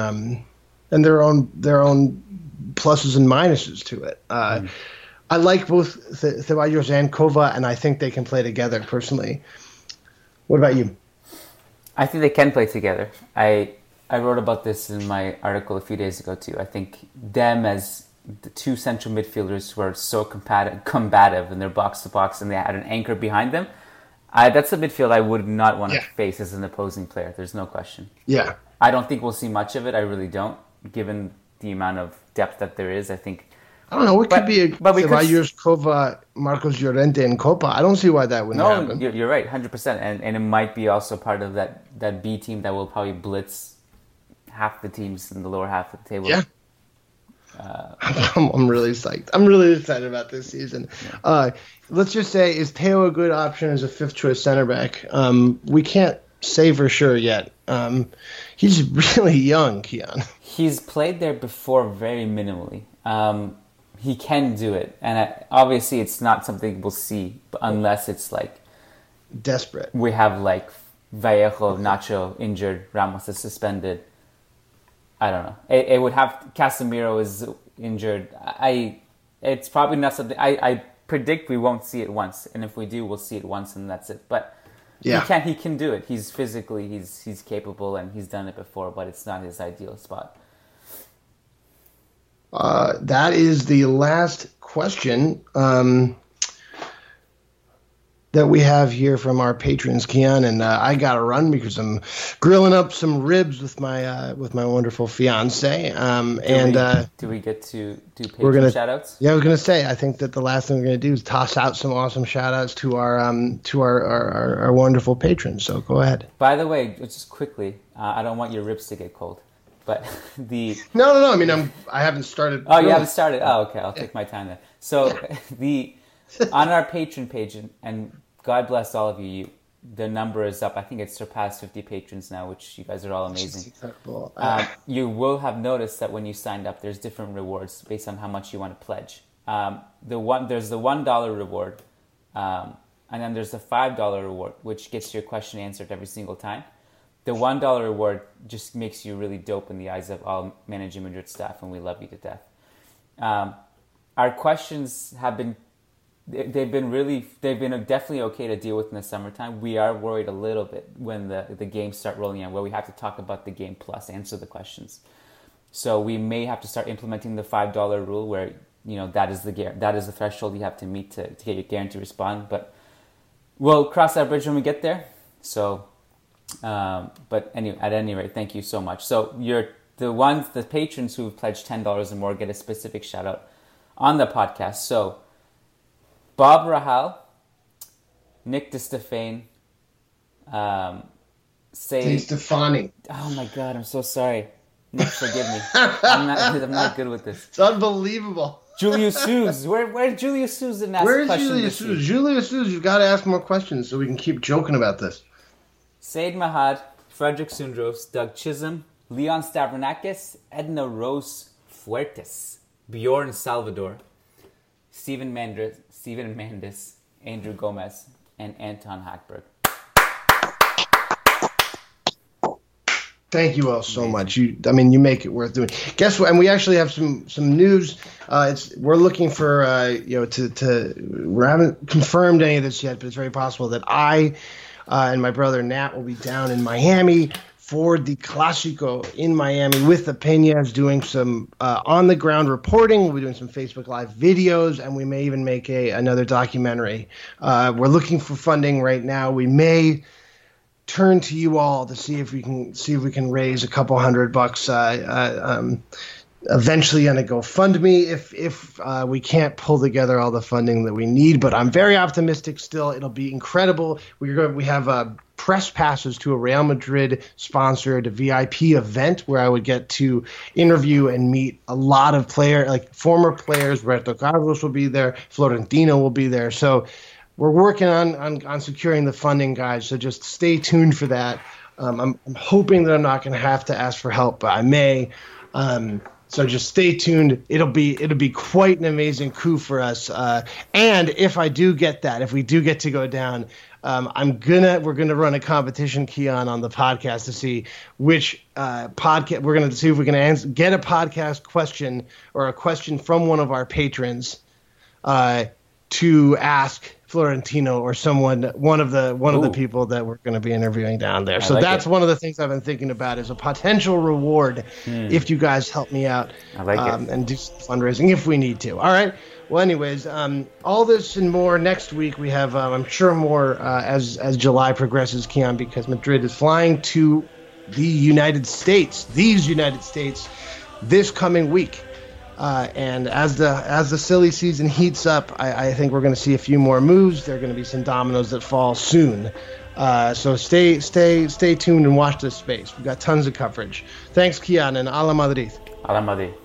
B: pluses and minuses to it. I like both Ceballos and Kova, and I think they can play together personally. What about you?
A: I think they can play together. I wrote about this in my article a few days ago too. I think them as the two central midfielders who are so combative in their box to box, and they had an anchor behind them. That's a midfield I would not want to
B: Yeah.
A: face as an opposing player. There's no question.
B: Yeah.
A: I don't think we'll see much of it. I really don't, given the amount of depth that there is. I think.
B: I don't know. It could be a
A: but we could-
B: Ceballos, Kova, Marcos Llorente, and Copa. I don't see why that wouldn't
A: No,
B: happen.
A: you're right, 100%. And it might be also part of that B team that will probably blitz half the teams in the lower half of the table.
B: Yeah. I'm really psyched. I'm really excited about this season. Let's just say, is Teo a good option as a fifth choice center back? We can't say for sure yet. He's really young, Kiyan.
A: He's played there before very minimally. He can do it. And obviously it's not something we'll see unless it's like
B: Desperate.
A: we have like Vallejo, Nacho injured, Ramos is suspended. I don't know. It would have Casemiro is injured. It's probably not something. I predict we won't see it once, and if we do, we'll see it once, and that's it. But
B: Yeah.
A: he can do it. He's physically he's capable, and he's done it before. But it's not his ideal spot.
B: That is the last question that we have here from our patrons, Kian, and I got to run because I'm grilling up some ribs with my wonderful fiance.
A: Do we get to do
B: we're
A: patron
B: gonna
A: shout outs?
B: Yeah, I was gonna say. I think that the last thing we're gonna do is toss out some awesome shout outs to our wonderful patrons. So go ahead.
A: By the way, just quickly, I don't want your ribs to get cold, but the
B: No. I mean, I haven't started.
A: Oh, you haven't started? Oh, okay. I'll take my time then. So on our Patreon page, and God bless all of you, the number is up. I think it's surpassed 50 patrons now, which you guys are all amazing.
B: Incredible.
A: You will have noticed that when you signed up, there's different rewards based on how much you want to pledge. There's the $1 reward, and then there's the $5 reward, which gets your question answered every single time. The $1 reward just makes you really dope in the eyes of all Managing Madrid staff, and we love you to death. Our questions have been definitely okay to deal with in the summertime. We are worried a little bit when the games start rolling in, where we have to talk about the game plus answer the questions. So we may have to start implementing the $5 rule, where that is the threshold you have to meet to get your guarantee respond. But we'll cross that bridge when we get there. So, but anyway, at any rate, thank you so much. So the patrons who've pledged $10 or more get a specific shout out on the podcast. So Bob Rahal, Nick DeStefane,
B: Stefani.
A: Oh my God, I'm so sorry. Nick, forgive me. I'm not good with this.
B: It's unbelievable.
A: Julius Suze. Where Julius Suze didn't ask a question
B: Julius
A: this week?
B: Suze? Julius Suze, you've got to ask more questions so we can keep joking about this.
A: Said Mahad, Frederick Sundros, Doug Chisholm, Leon Stavronakis, Edna Rose Fuertes, Bjorn Salvador, Stephen Mandis, Andrew Gomez, and Anton Hackberg.
B: Thank you all so much. You make it worth doing. Guess what? And we actually have some news. We're looking for we haven't confirmed any of this yet, but it's very possible that I and my brother Nat will be down in Miami for the Clásico in Miami with the Peñas, doing some on-the-ground reporting. We'll be doing some Facebook Live videos, and we may even make another documentary. We're looking for funding right now. We may turn to you all to see if we can raise a couple $100 eventually on a GoFundMe if we can't pull together all the funding that we need. But I'm very optimistic still. It'll be incredible. We have press passes to a Real Madrid sponsored VIP event where I would get to interview and meet a lot of former players. Roberto Carlos will be there. Florentino will be there. So we're working on securing the funding, guys. So just stay tuned for that. I'm hoping that I'm not going to have to ask for help, but I may. So just stay tuned. It'll be quite an amazing coup for us. And if we do get to go down, we're gonna run a competition, Kian, on the podcast to see which podcast we're gonna see if we can get a podcast question or a question from one of our patrons to ask Florentino or one of the people that we're going to be interviewing down there. So that's one of the things I've been thinking about is a potential reward if you guys help me out and do some fundraising if we need to. All right. Well, anyways, all this and more next week. We have, I'm sure, more as July progresses, Keon, because Madrid is flying to these United States, this coming week. And as the silly season heats up, I think we're going to see a few more moves. There are going to be some dominoes that fall soon. So stay tuned and watch this space. We've got tons of coverage. Thanks, Kian, and a la Madrid.
A: A la Madrid.